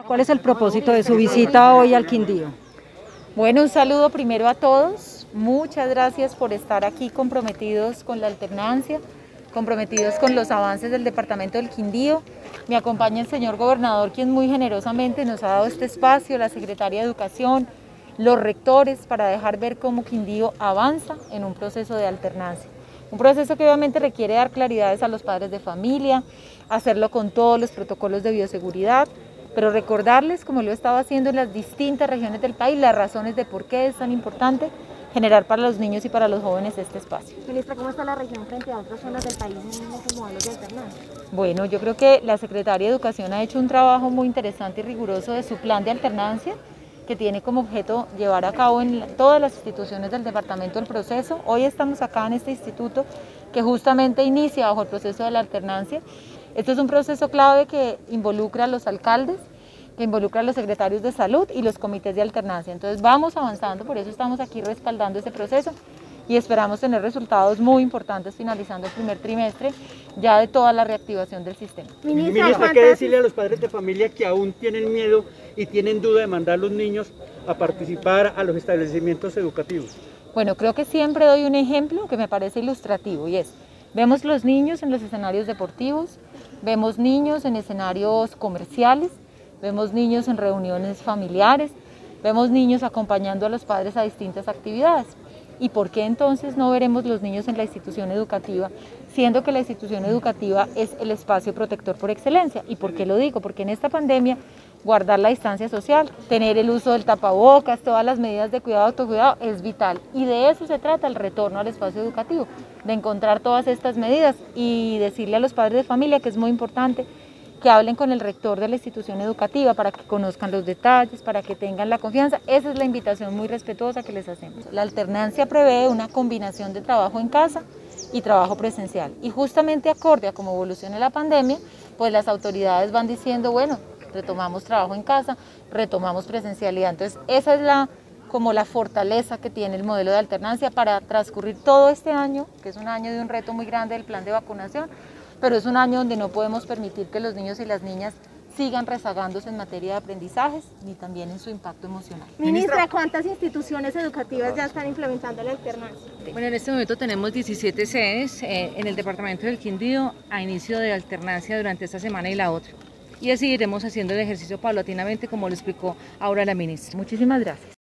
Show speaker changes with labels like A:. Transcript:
A: ¿Cuál es el propósito de su visita hoy al Quindío?
B: Bueno, un saludo primero a todos. Muchas gracias por estar aquí comprometidos con la alternancia, comprometidos con los avances del departamento del Quindío. Me acompaña el señor gobernador, quien muy generosamente nos ha dado este espacio, la secretaria de Educación, los rectores, para dejar ver cómo Quindío avanza en un proceso de alternancia. Un proceso que obviamente requiere dar claridades a los padres de familia, hacerlo con todos los protocolos de bioseguridad, pero recordarles, como lo he estado haciendo en las distintas regiones del país, las razones de por qué es tan importante generar para los niños y para los jóvenes este espacio.
C: Ministra, ¿cómo está la región frente a otras zonas del país en estos modelos de alternancia?
B: Bueno, yo creo que la Secretaría de Educación ha hecho un trabajo muy interesante y riguroso de su plan de alternancia, que tiene como objeto llevar a cabo en todas las instituciones del departamento el proceso. Hoy estamos acá en este instituto que justamente inicia bajo el proceso de la alternancia. Este es un proceso clave que involucra a los alcaldes, que involucra a los secretarios de salud y los comités de alternancia. Entonces vamos avanzando, por eso estamos aquí respaldando ese proceso y esperamos tener resultados muy importantes finalizando el primer trimestre ya de toda la reactivación del sistema.
D: Ministra, ¿qué decirle a los padres de familia que aún tienen miedo y tienen duda de mandar a los niños a participar a los establecimientos educativos?
B: Bueno, creo que siempre doy un ejemplo que me parece ilustrativo y es: vemos los niños en los escenarios deportivos, vemos niños en escenarios comerciales, vemos niños en reuniones familiares, vemos niños acompañando a los padres a distintas actividades. ¿Y por qué entonces no veremos los niños en la institución educativa, siendo que la institución educativa es el espacio protector por excelencia? ¿Y por qué lo digo? Porque en esta pandemia guardar la distancia social, tener el uso del tapabocas, todas las medidas de cuidado, autocuidado es vital. Y de eso se trata el retorno al espacio educativo, de encontrar todas estas medidas y decirle a los padres de familia que es muy importante que hablen con el rector de la institución educativa para que conozcan los detalles, para que tengan la confianza. Esa es la invitación muy respetuosa que les hacemos. La alternancia prevé una combinación de trabajo en casa y trabajo presencial. Y justamente acorde a cómo evolucione la pandemia, pues las autoridades van diciendo, bueno, retomamos trabajo en casa, retomamos presencialidad. Entonces esa es como la fortaleza que tiene el modelo de alternancia para transcurrir todo este año, que es un año de un reto muy grande del plan de vacunación, pero es un año donde no podemos permitir que los niños y las niñas sigan rezagándose en materia de aprendizajes ni también en su impacto emocional.
C: Ministra, ¿cuántas instituciones educativas ya están implementando la alternancia?
E: Bueno, en este momento tenemos 17 sedes en el departamento del Quindío a inicio de alternancia durante esta semana y la otra. Y así iremos haciendo el ejercicio paulatinamente, como lo explicó ahora la ministra.
B: Muchísimas gracias.